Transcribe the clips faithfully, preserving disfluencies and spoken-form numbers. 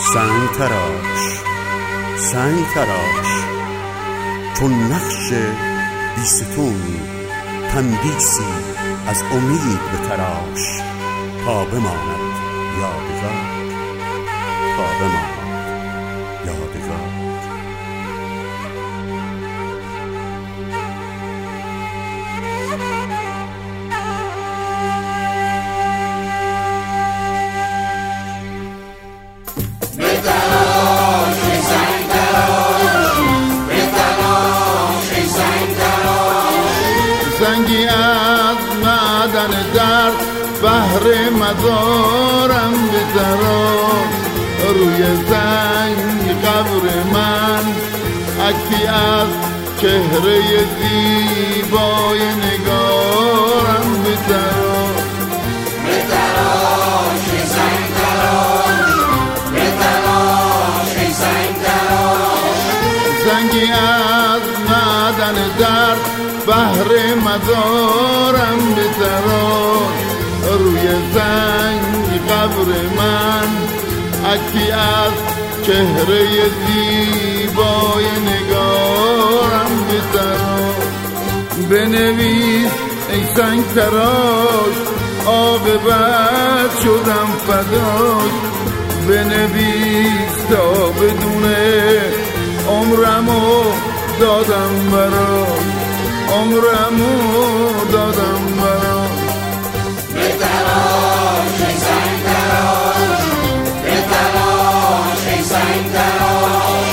سنگ تراش سنگ تراش، چون نقش بیستون تندیسی از امید به تراش، تا بماند یادگار، تا بماند یادگار. زنگی از معدن درد بهر مزارم بذار، روی زنگ قبر من عکسی از چهره زیبای نگارم بذار. بتراش ای زنگ تراش، بتراش ای زنگ تراش. زنگی از معدن درد بهر مزارم بذار، روی زنگ قبر من عکسی از چهره زیبای نگارم بذار. بنویس ای سنگ تراش، عاقبت شدم فداش. بنویس تا بدونه عمرمو دادم براش، عمرمو دادم براش. بتراش ای زنگ تراش، بتراش ای زنگ تراش.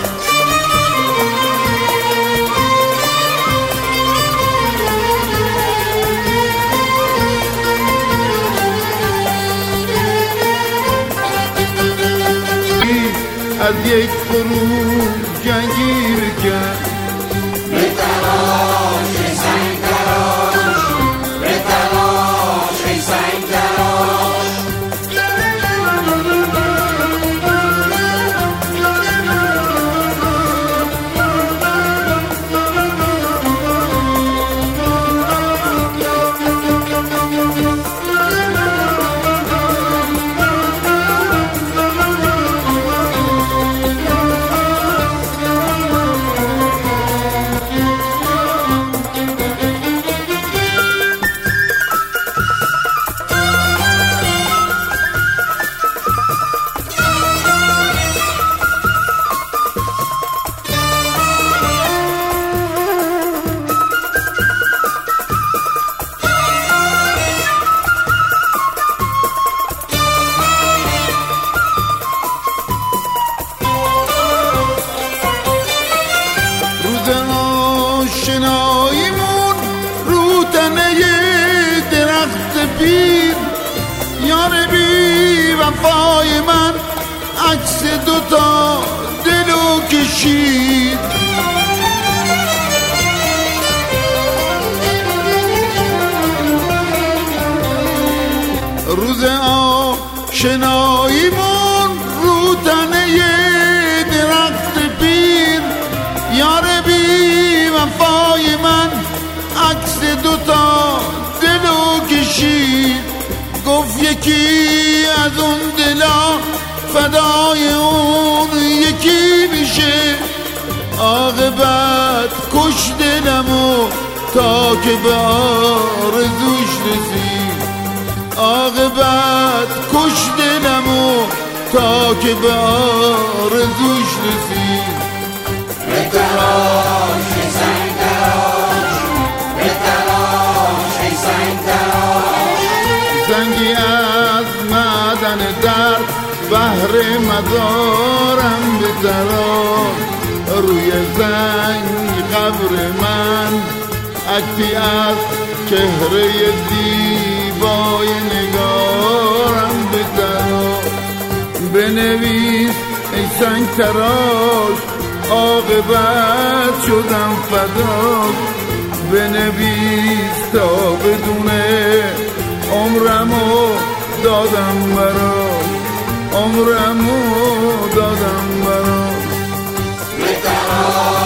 از یک فروغ جنگیر کرد، بتراش ای زنگ تراش، بتراش ای زنگ تراش. آشناییمون رو تنه درخت پیر، یار بی وفای من عکس دوتا دلو کشید. روز آشناییمون رو تنه درخت پیر، یار بی وفای من عکس دوتا دلو کشید. گفت یکی از اون دلا فدای اون یکی میشه، عاقبت کش دلمو تا که به آرزوش رسید. عاقبت کش دلمو تا که به آرزوش رسید. بتراش ای زنگ تراش، بتراش ای زنگ تراش. زنگی از معدن درد بهر مزارم بذار، روی زنگ قبر من عکسی از چهره زیبای نگارم بذار. بنویس ای سنگ تراش، عاقبت شدم فداش. بنویس تا بدونه عمرمو دادم براش، عمرمو دادم براش. بتراش